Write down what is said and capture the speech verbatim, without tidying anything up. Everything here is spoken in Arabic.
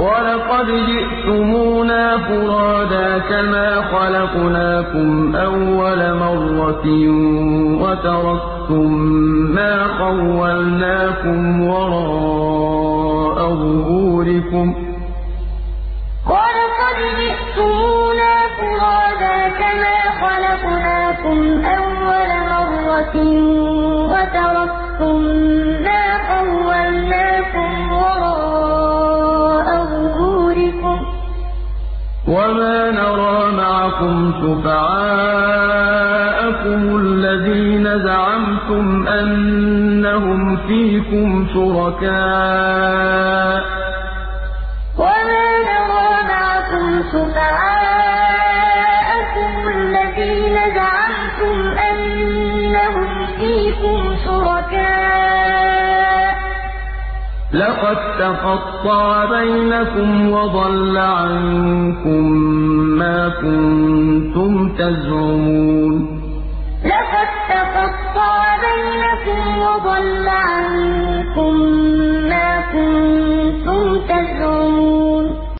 وَلَقَدْ جِئْتُمُونَا فُرَادَىٰ كَمَا خَلَقْنَاكُمْ أَوَّلَ مَرَّةٍ وَتَرَكْتُم مَّا خَوَّلْنَاكُمْ وَرَاءَ ظُهُورِكُمْ ۖ وَمَا نَرَىٰ مَعَكُمْ شُفَعَاءَكُمُ الَّذِينَ زَعَمْتُمْ أَنَّهُمْ فِيكُمْ شُرَكَاءُ ۚ لَقَد تَّقَطَّعَ بَيْنَكُمْ وَضَلَّ عَنكُم مَّا كُنتُمْ تَزْعُمُونَ وَلَقَدْ جِئْتُمُونَا فُرَادَىٰ كَمَا خَلَقْنَاكُمْ أَوَّلَ مَرَّةٍ وَتَرَكْتُم مَّا خَوَّلْنَاكُمْ وَرَاءَ ظُهُورِكُمْ ۖ وَمَا نَرَىٰ مَعَكُمْ شُفَعَاءَكُمُ الَّذِينَ زَعَمْتُمْ أَنَّهُمْ فِيكُمْ شُرَكَاءُ ۚ لَقَد تَّقَطَّعَ بَيْنَكُمْ وَضَلَّ عَنكُم مَّا كُنتُمْ تَزْعُمُونَ